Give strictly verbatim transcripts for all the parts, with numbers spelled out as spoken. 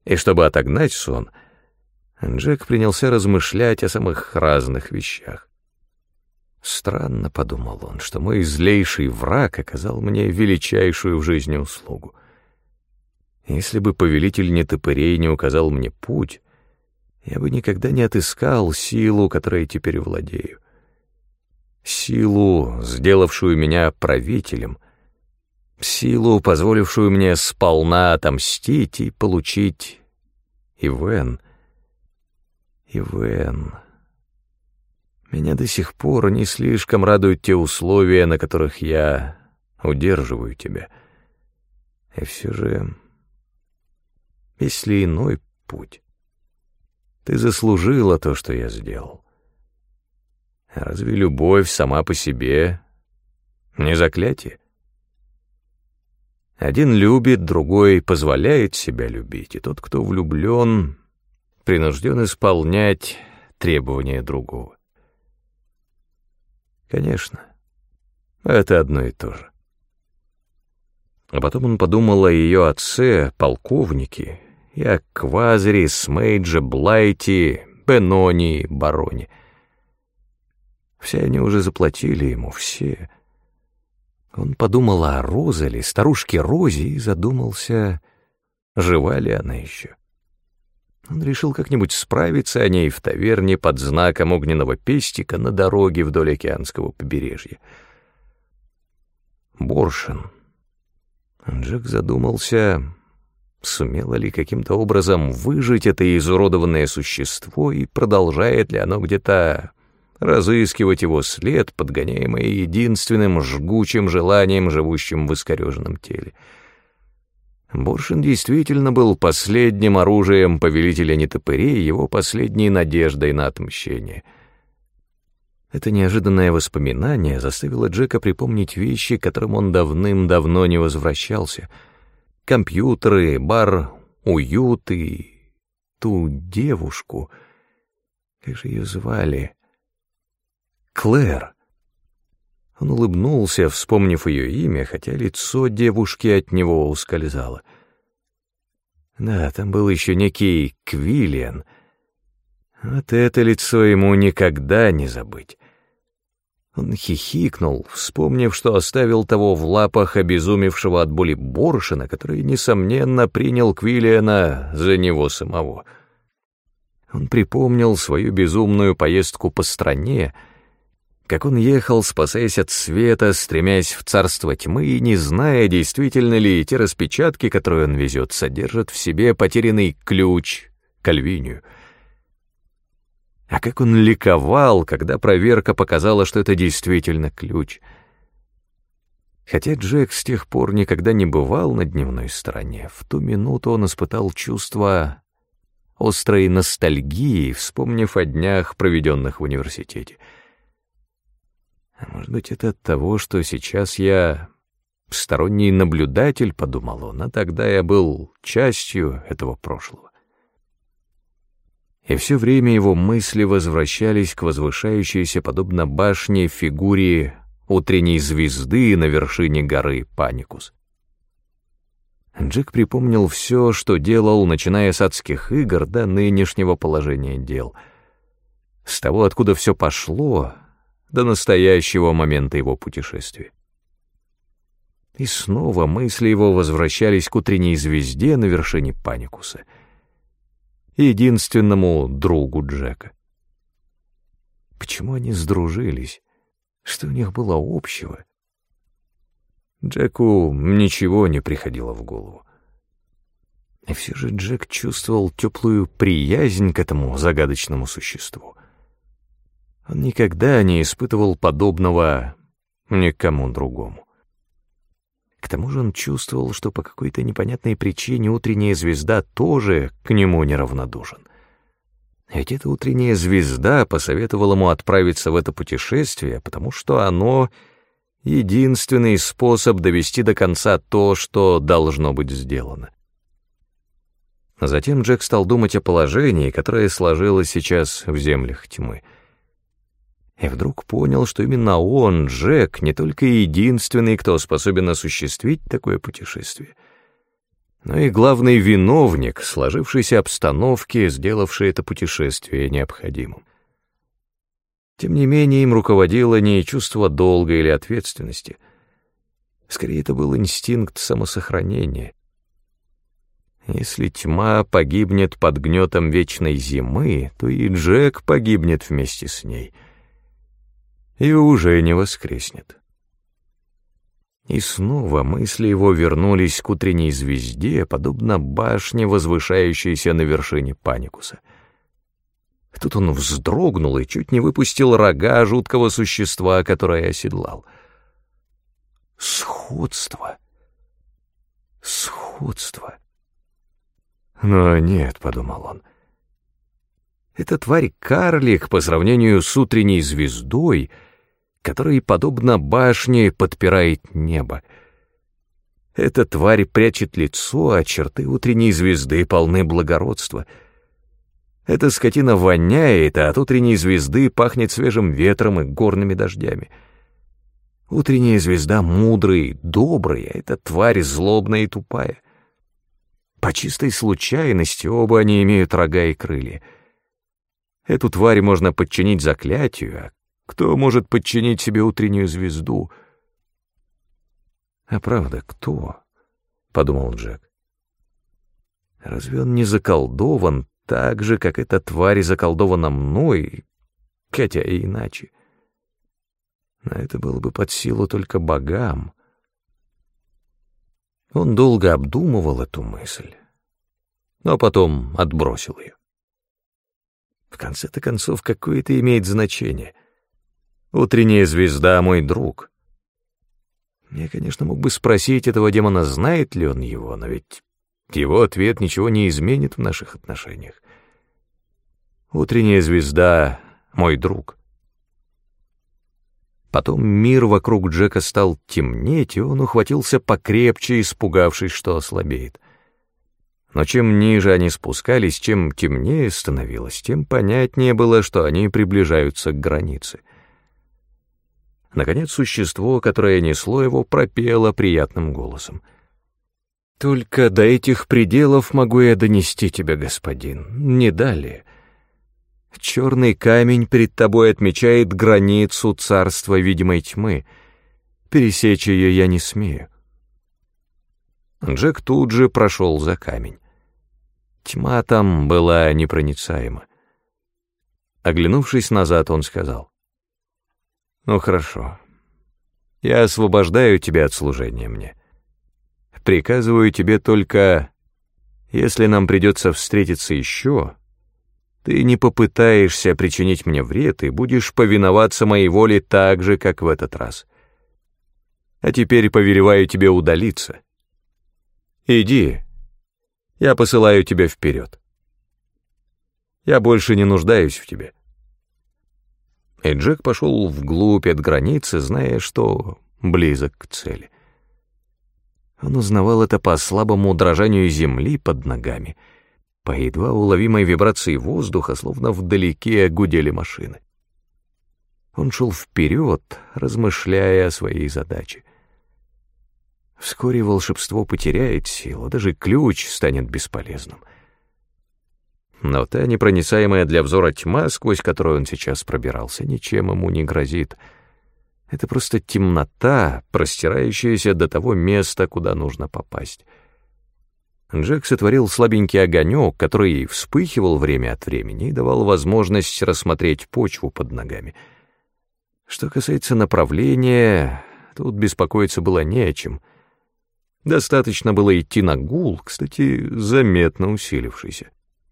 И чтобы отогнать сон, Джек принялся размышлять о самых разных вещах. Странно, — подумал он, — что мой злейший враг оказал мне величайшую в жизни услугу. Если бы повелитель нетопырей не указал мне путь, я бы никогда не отыскал силу, которой теперь владею. Силу, сделавшую меня правителем, силу, позволившую мне сполна отомстить и получить Ивен. Ивен. Меня до сих пор не слишком радуют те условия, на которых я удерживаю тебя. И все же, если иной путь, ты заслужила то, что я сделал. Разве любовь сама по себе не заклятие? Один любит, другой позволяет себя любить, и тот, кто влюблен, принужден исполнять требования другого. Конечно, это одно и то же. А потом он подумал о ее отце, полковнике, и о Квазаре, Смейдже, Блайте, Бенони, Бароне. Все они уже заплатили ему, все. Он подумал о Розали, старушке Розе, и задумался, жива ли она еще. Он решил как-нибудь справиться о ней в таверне под знаком огненного пестика на дороге вдоль океанского побережья. Боршин. Джек задумался, сумело ли каким-то образом выжить это изуродованное существо и продолжает ли оно где-то разыскивать его след, подгоняемый единственным жгучим желанием, живущим в искореженном теле. Боршин действительно был последним оружием повелителя нетопырей, его последней надеждой на отмщение. Это неожиданное воспоминание заставило Джека припомнить вещи, к которым он давным-давно не возвращался. Компьютеры, бар, уют и ту девушку. Как же ее звали? Клэр. Он улыбнулся, вспомнив ее имя, хотя лицо девушки от него ускользало. Да, там был еще некий Квиллиан. Вот это лицо ему никогда не забыть. Он хихикнул, вспомнив, что оставил того в лапах обезумевшего от боли Боршина, который, несомненно, принял Квиллиана за него самого. Он припомнил свою безумную поездку по стране, как он ехал, спасаясь от света, стремясь в царство тьмы и не зная, действительно ли те распечатки, которые он везет, содержат в себе потерянный ключ к Альвинию. А как он ликовал, когда проверка показала, что это действительно ключ. Хотя Джек с тех пор никогда не бывал на дневной стороне, в ту минуту он испытал чувство острой ностальгии, вспомнив о днях, проведенных в университете. А может быть, это от того, что сейчас я сторонний наблюдатель, — подумал он, — а тогда я был частью этого прошлого. И все время его мысли возвращались к возвышающейся, подобно башне, фигуре утренней звезды на вершине горы Паникус. Джек припомнил все, что делал, начиная с адских игр до нынешнего положения дел. С того, откуда все пошло, до настоящего момента его путешествия. И снова мысли его возвращались к утренней звезде на вершине Паникуса, единственному другу Джека. Почему они сдружились? Что у них было общего? Джеку ничего не приходило в голову. И все же Джек чувствовал теплую приязнь к этому загадочному существу. Он никогда не испытывал подобного никому другому. К тому же он чувствовал, что по какой-то непонятной причине утренняя звезда тоже к нему неравнодушен. Ведь эта утренняя звезда посоветовала ему отправиться в это путешествие, потому что оно — единственный способ довести до конца то, что должно быть сделано. Затем Джек стал думать о положении, которое сложилось сейчас в землях тьмы. И вдруг понял, что именно он, Джек, не только единственный, кто способен осуществить такое путешествие. но и главный виновник сложившейся обстановки, сделавшей это путешествие необходимым. Тем не менее, им руководило не чувство долга или ответственности. Скорее, это был инстинкт самосохранения. Если тьма погибнет под гнетом вечной зимы, то и Джек погибнет вместе с ней. И уже не воскреснет. И снова мысли его вернулись к утренней звезде, подобно башне, возвышающейся на вершине Паникуса. Тут он вздрогнул и чуть не выпустил рога жуткого существа, которое оседлал. Сходство. Сходство. Но нет, — подумал он, — эта тварь-карлик по сравнению с утренней звездой, которая, подобно башне, подпирает небо. Эта тварь прячет лицо, а черты утренней звезды полны благородства. Эта скотина воняет, а от утренней звезды пахнет свежим ветром и горными дождями. Утренняя звезда мудрая и добрая, а эта тварь злобная и тупая. По чистой случайности оба они имеют рога и крылья. Эту тварь можно подчинить заклятию, а кто может подчинить себе утреннюю звезду? А правда, кто? — подумал Джек. Разве он не заколдован так же, как эта тварь заколдована мной, хотя и иначе? Но это было бы под силу только богам. Он долго обдумывал эту мысль, но потом отбросил ее. В конце-то концов, какое это имеет значение? Утренняя звезда — мой друг. Я, конечно, мог бы спросить этого демона, знает ли он его, но ведь его ответ ничего не изменит в наших отношениях. Утренняя звезда — мой друг. Потом мир вокруг Джека стал темнеть, и он ухватился покрепче, испугавшись, что ослабеет. Но чем ниже они спускались, чем темнее становилось, тем понятнее было, что они приближаются к границе. Наконец, существо, которое несло его, пропело приятным голосом. «Только до этих пределов могу я донести тебя, господин, не далее. Черный камень перед тобой отмечает границу царства видимой тьмы. Пересечь ее я не смею». Джек тут же прошел за камень. Тьма там была непроницаема. Оглянувшись назад, он сказал: «Ну хорошо, я освобождаю тебя от служения мне. Приказываю тебе только, если нам придется встретиться еще, ты не попытаешься причинить мне вред и будешь повиноваться моей воле так же, как в этот раз. А теперь повелеваю тебе удалиться. Иди, я посылаю тебя вперед. Я больше не нуждаюсь в тебе». И Джек пошел вглубь от границы, зная, что близок к цели. Он узнавал это по слабому дрожанию земли под ногами, по едва уловимой вибрации воздуха, словно вдалеке гудели машины. Он шел вперед, размышляя о своей задаче. Вскоре волшебство потеряет силу, даже ключ станет бесполезным. Но та непроницаемая для взора тьма, сквозь которую он сейчас пробирался, ничем ему не грозит. Это просто темнота, простирающаяся до того места, куда нужно попасть. Джек сотворил слабенький огонек, который вспыхивал время от времени и давал возможность рассмотреть почву под ногами. Что касается направления, тут беспокоиться было не о чем. Достаточно было идти на гул, кстати, заметно усилившийся.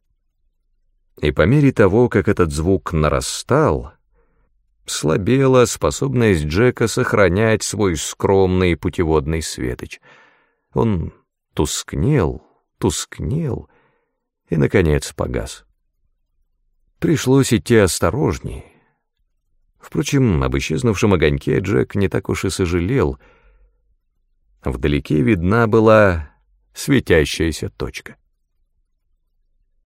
И по мере того, как этот звук нарастал, слабела способность Джека сохранять свой скромный путеводный светоч. Он тускнел, тускнел и, наконец, погас. Пришлось идти осторожней. Впрочем, об исчезнувшем огоньке Джек не так уж и сожалел. Вдалеке видна была светящаяся точка.